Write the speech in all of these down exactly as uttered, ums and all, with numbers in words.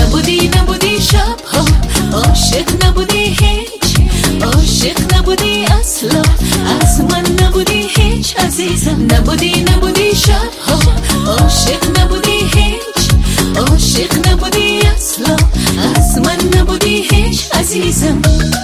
نبودی نبودی شبها، عاشق نبودی هیچ، عاشق نبودی اصلا، از من نبودی هیچ عزیزم. نبودی نبودی شبها، عاشق نبودی هیچ، عاشق نبودی اصلا، از من نبودی هیچ عزیزم.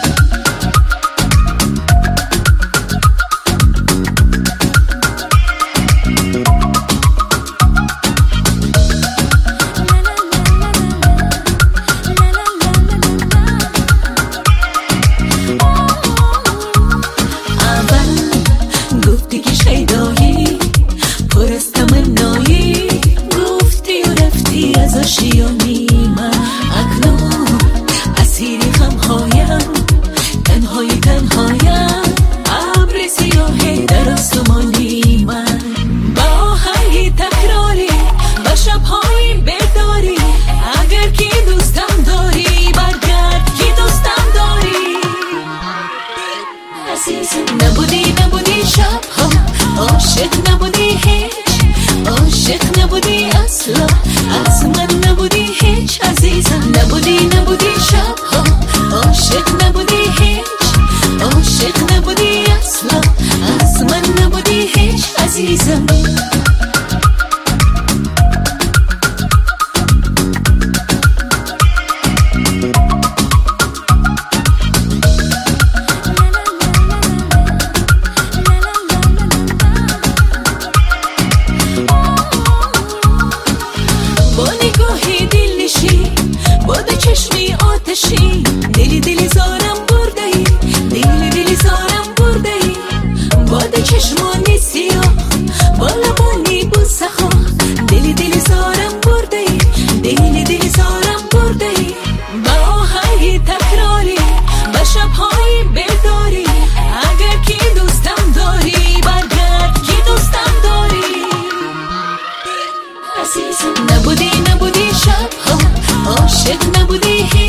شیدایی پر از تمنایی، گفتی و رفتی از آشیانی من. اکنون اسیر غمهایم، تنهای تنهایم، ابر سیاه در آسمانی من. با آهنگی تکراری و شبهایی بیداری، اگر کی دوستم داری برگرد، کی دوستم داری عزیزم. نبودی نبودی شبها، عاشق نبودی هیچ، عاشق نبودی اصلا، از من نبودی هیچ عزیزم. نبودی نبودی شبها، عاشق نبودی هیچ، عاشق نبودی اصلا، از من نبودی هیچ عزیزم. باد چشمی آتشی، دلی دلی زارم برده ای، دلی دلی زارم برده ای. باد چشمانی سیاه با لبانی بوسخا، دلی دلی زارم برده ای، دلی دلی زارم برده ای. با آهنگی تکراری و شبهایی بیداری، اگر کی دوستم داری برگرد، کی دوستم داری عزیزم. نبودی نبودی شبها، عاشق نبودی